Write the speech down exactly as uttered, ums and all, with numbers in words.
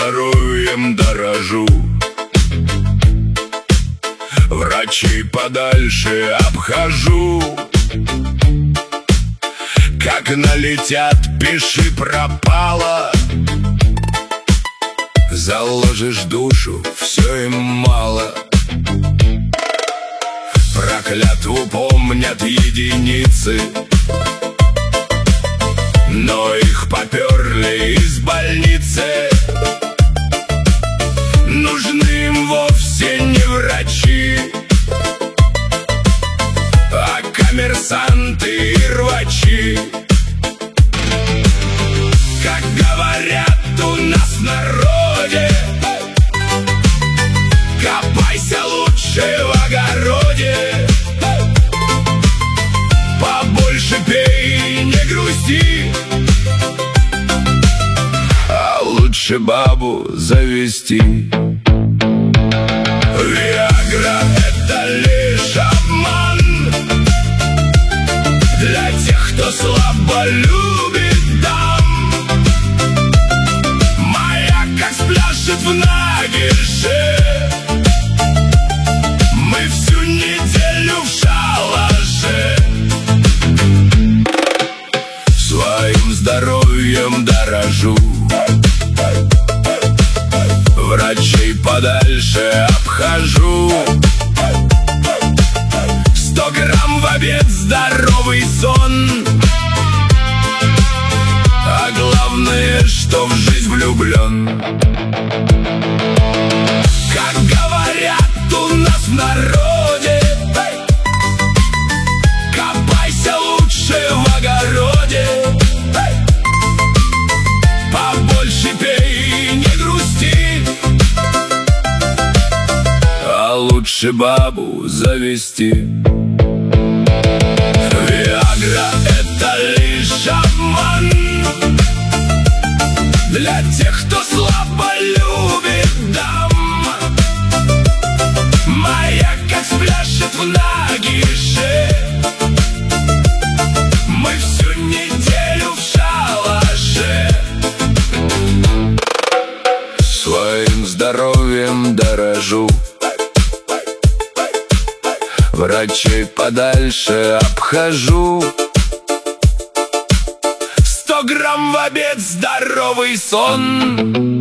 здоровьем дорожу. Врачей подальше обхожу. Как налетят, пиши пропало. Заложишь душу, все им мало. Про клятву помнят единицы, но их поперли из больницы. Нужны им вовсе не врачи, а коммерсанты и рвачи. Как говорят у нас в народе, копайся лучше в огороде. Побольше пей, не грусти, а лучше бабу завести. Виагра — это лишь обман для тех, кто слабо любит дам. Моя как спляшет в нагише, мы всю неделю в шалаше. Своим здоровьем дорожу. Врачей подальше обхожу. Сто грамм в обед, здоровый сон. А главное, что в жизнь влюблен. Как говорят у нас в народе, копайся лучше в огороде. Побольше пей, не грусти, а лучше бабу завести. Виагра — это лишь обман для тех, кто слабо любит дам. Моя как спляшет в нагише, мы всю неделю в шалаше. Своим здоровьем дорожу. Врачей подальше обхожу. Сто грамм в обед, здоровый сон.